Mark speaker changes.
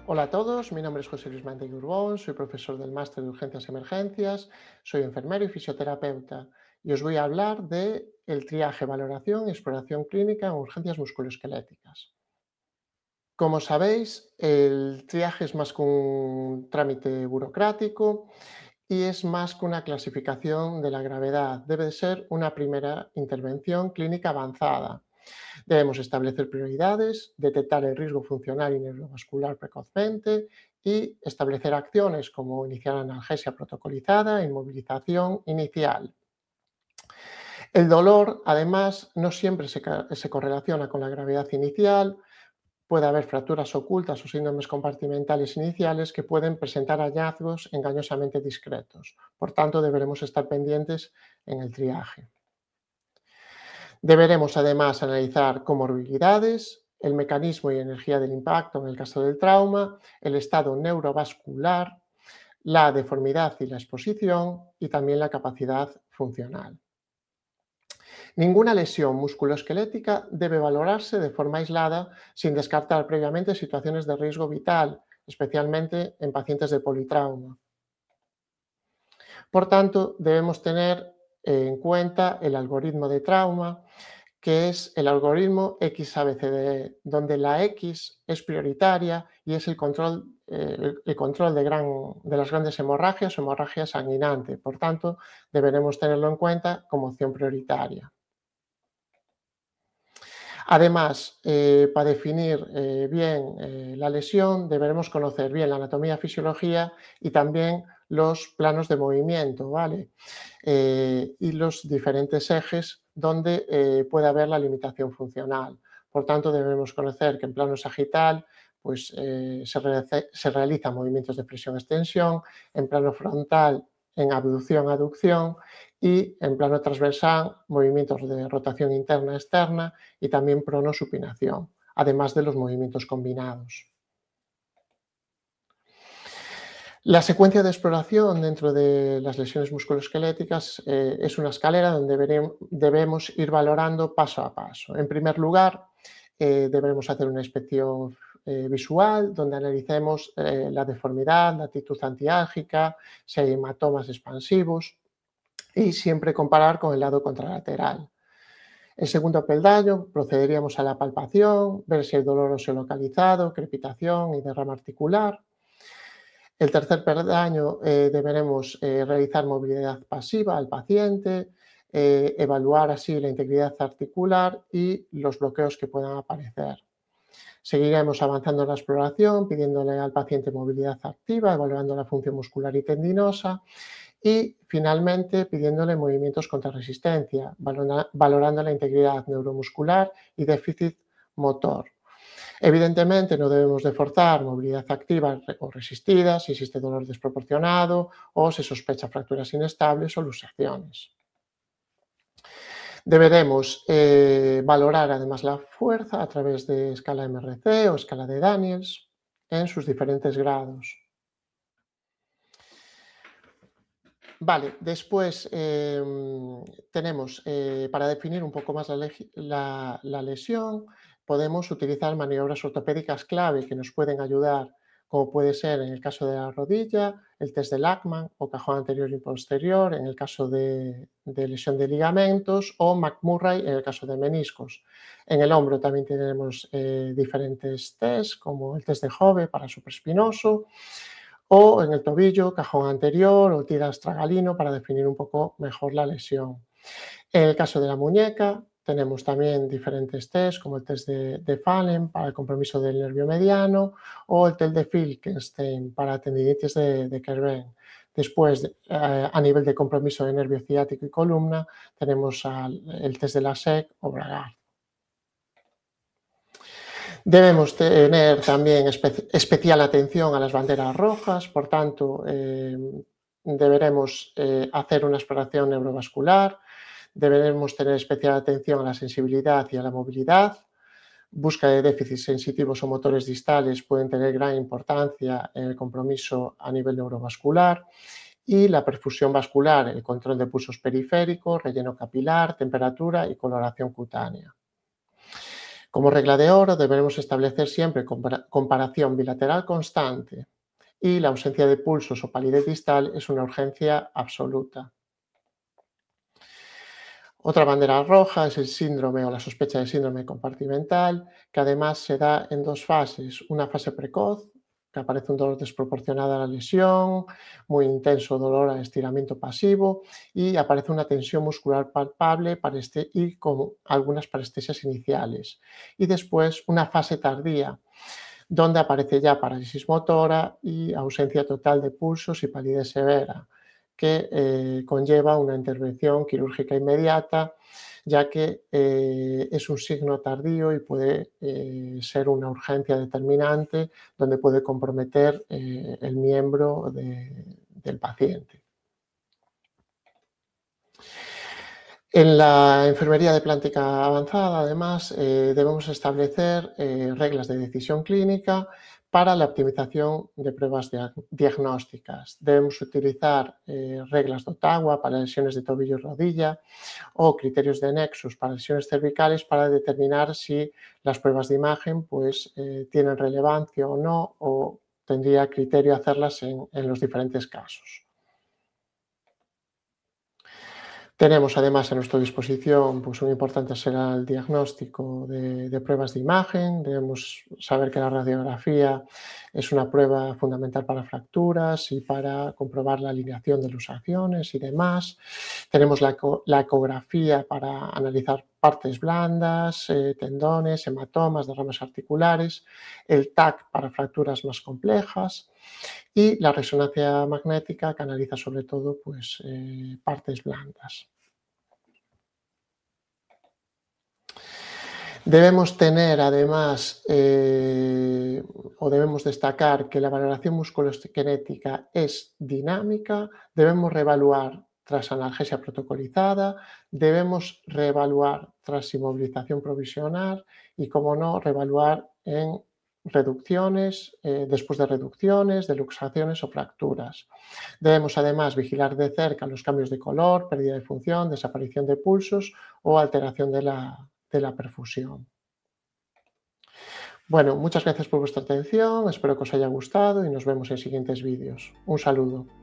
Speaker 1: Hola a todos, mi nombre es José Luis Mantell Urbón, soy profesor del Máster de Urgencias y Emergencias, soy enfermero y fisioterapeuta y os voy a hablar de el triaje, valoración y exploración clínica en urgencias musculoesqueléticas. Como sabéis, el triaje es más que un trámite burocrático y es más que una clasificación de la gravedad. Debe de ser una primera intervención clínica avanzada. Debemos establecer prioridades, detectar el riesgo funcional y neurovascular precozmente y establecer acciones como iniciar analgesia protocolizada, inmovilización inicial. El dolor, además, no siempre se correlaciona con la gravedad inicial. Puede haber fracturas ocultas o síndromes compartimentales iniciales que pueden presentar hallazgos engañosamente discretos. Por tanto, deberemos estar pendientes en el triaje. Deberemos además analizar comorbilidades, el mecanismo y energía del impacto en el caso del trauma, el estado neurovascular, la deformidad y la exposición y también la capacidad funcional. Ninguna lesión musculoesquelética debe valorarse de forma aislada sin descartar previamente situaciones de riesgo vital, especialmente en pacientes de politrauma. Por tanto, debemos tener en cuenta el algoritmo de trauma, que es el algoritmo XABCDE, donde la X es prioritaria y es el control de las grandes hemorragias o hemorragia sanguinante. Por tanto, deberemos tenerlo en cuenta como opción prioritaria. Además, para definir bien la lesión, deberemos conocer bien la anatomía, fisiología y también los planos de movimiento, ¿vale? Y los diferentes ejes donde puede haber la limitación funcional. Por tanto, debemos conocer que en plano sagital pues, se realizan movimientos de flexión-extensión, en plano frontal en abducción-aducción y en plano transversal movimientos de rotación interna-externa y también pronosupinación, además de los movimientos combinados. La secuencia de exploración dentro de las lesiones musculoesqueléticas es una escalera donde debemos ir valorando paso a paso. En primer lugar, deberemos hacer una inspección visual donde analicemos la deformidad, la actitud antiálgica, si hay hematomas expansivos y siempre comparar con el lado contralateral. El segundo peldaño, procederíamos a la palpación, ver si hay dolor óseo localizado, crepitación y derrame articular. El tercer peldaño, deberemos realizar movilidad pasiva al paciente, evaluar así la integridad articular y los bloqueos que puedan aparecer. Seguiremos avanzando en la exploración, pidiéndole al paciente movilidad activa, evaluando la función muscular y tendinosa y finalmente pidiéndole movimientos contra resistencia, valorando la integridad neuromuscular y déficit motor. Evidentemente no debemos de forzar movilidad activa o resistida si existe dolor desproporcionado o se sospecha fracturas inestables o luxaciones. Deberemos valorar además la fuerza a través de escala MRC o escala de Daniels en sus diferentes grados. Vale, después tenemos, para definir un poco más la lesión, podemos utilizar maniobras ortopédicas clave que nos pueden ayudar, como puede ser en el caso de la rodilla, el test de Lachman o cajón anterior y posterior, en el caso de lesión de ligamentos, o McMurray en el caso de meniscos. En el hombro también tenemos diferentes tests, como el test de Hove para supraespinoso, o en el tobillo, cajón anterior o tira astragalino para definir un poco mejor la lesión. En el caso de la muñeca, tenemos también diferentes tests, como el test de Fallen para el compromiso del nervio mediano o el test de Filkenstein para tendinitis de Kerben. Después, a nivel de compromiso de nervio ciático y columna, tenemos el test de la SEC o Bragard. Debemos tener también especial atención a las banderas rojas, por tanto, deberemos hacer una exploración neurovascular, deberemos tener especial atención a la sensibilidad y a la movilidad. Búsqueda de déficits sensitivos o motores distales pueden tener gran importancia en el compromiso a nivel neurovascular y la perfusión vascular, el control de pulsos periféricos, relleno capilar, temperatura y coloración cutánea. Como regla de oro, debemos establecer siempre comparación bilateral constante y la ausencia de pulsos o palidez distal es una urgencia absoluta. Otra bandera roja es el síndrome o la sospecha de síndrome compartimental, que además se da en dos fases. Una fase precoz, que aparece un dolor desproporcionado a la lesión, muy intenso dolor al estiramiento pasivo y aparece una tensión muscular palpable y con algunas parestesias iniciales. Y después una fase tardía, donde aparece ya parálisis motora y ausencia total de pulsos y palidez severa, que conlleva una intervención quirúrgica inmediata, ya que es un signo tardío y puede ser una urgencia determinante donde puede comprometer el miembro del paciente. En la enfermería de plántica avanzada, además, debemos establecer reglas de decisión clínica para la optimización de pruebas diagnósticas. Debemos utilizar reglas de Ottawa para lesiones de tobillo y rodilla o criterios de Nexus para lesiones cervicales para determinar si las pruebas de imagen pues, tienen relevancia o no, o tendría criterio hacerlas en los diferentes casos. Tenemos además a nuestra disposición pues, un importante arsenal diagnóstico de pruebas de imagen. Debemos saber que la radiografía es una prueba fundamental para fracturas y para comprobar la alineación de luxaciones y demás. Tenemos la ecografía para analizar partes blandas, tendones, hematomas, derrames articulares, el TAC para fracturas más complejas y la resonancia magnética que analiza sobre todo pues, partes blandas. Debemos tener además o debemos destacar que la valoración musculoesquelética es dinámica, debemos reevaluar tras analgesia protocolizada, debemos reevaluar tras inmovilización provisional y, como no, reevaluar en reducciones, después de reducciones, de luxaciones o fracturas. Debemos además vigilar de cerca los cambios de color, pérdida de función, desaparición de pulsos o alteración de la perfusión. Bueno, muchas gracias por vuestra atención, espero que os haya gustado y nos vemos en siguientes vídeos. Un saludo.